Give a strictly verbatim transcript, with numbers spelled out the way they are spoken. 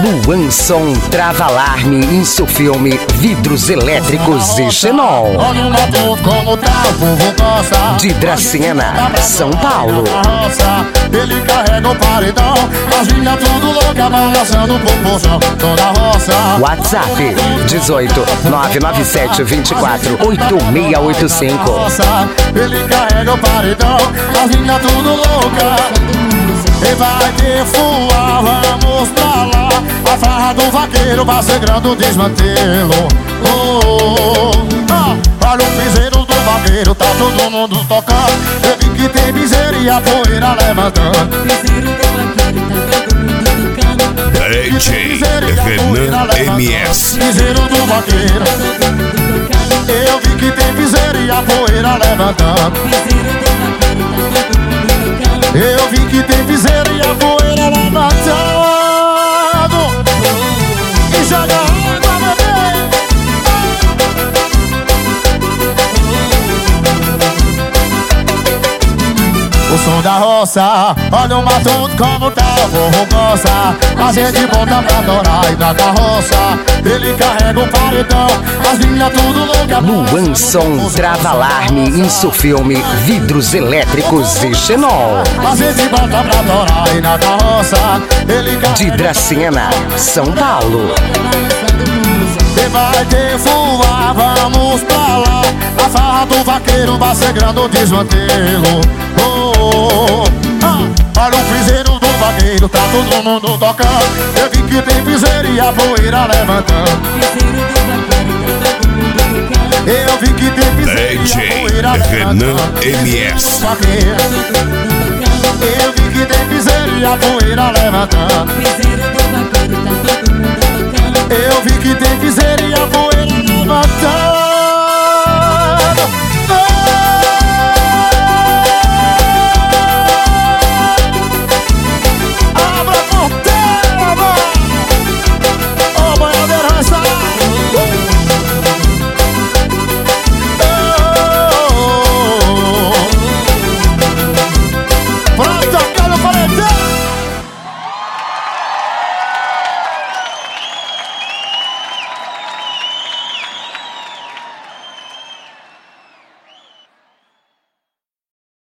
Luanson trava alarme, Insufilme, vidros elétricos e Xenol. Olha o motor como tá, o povo gosta. De Dracena, São Paulo. Ele carrega o paredão, as minhas tudo louca, balançando o popozão, toda a roça. WhatsApp dezoito, nove nove sete, vinte e quatro, oito seis oito cinco. Ele carrega o paredão, as minhas tudo louca. E vai ter fuar, vamos pra lá. A farra do vaqueiro vai sangrando o desmantelo. Oh, oh, oh. Ah, olha o piseiro do vaqueiro, tá todo mundo tocando. Eu vi que tem miséria e a poeira levantando. Piseiro do vaqueiro, tá todo mundo tocando. D J Renan M S. Piseiro do vaqueiro, eu vi que tem miséria e a poeira levantando. Piseiro do vaqueiro, tá todo mundo tocando. Eu vi que tem piseira e a poeira levantando. E joga água, bebê. O som da roça, olha o mato como tá, o povo gosta. A gente volta pra adorar e na carroça. Ele carrega o paredão, as linhas tudo louca. Luanson trava alarme, Insufilme, vidros elétricos e Xenol. A gente volta pra adorar e na carroça. Ele carrega De Dracena, São Paulo. e vai ter fuar, vamos pra lá. A farra do vaqueiro vai sangrando o desmantelo. Oh, oh, oh. Ah, olha o piseiro do vaqueiro, tá todo mundo tocando. Eu vi que tem piseiro e a poeira levantando. Piseiro do vaqueiro, tá todo mundo tocando. Eu vi que tem piseiro e a poeira D J Renan levantando. M S. Eu vi que tem piseiro e a poeira levantando. Piseiro do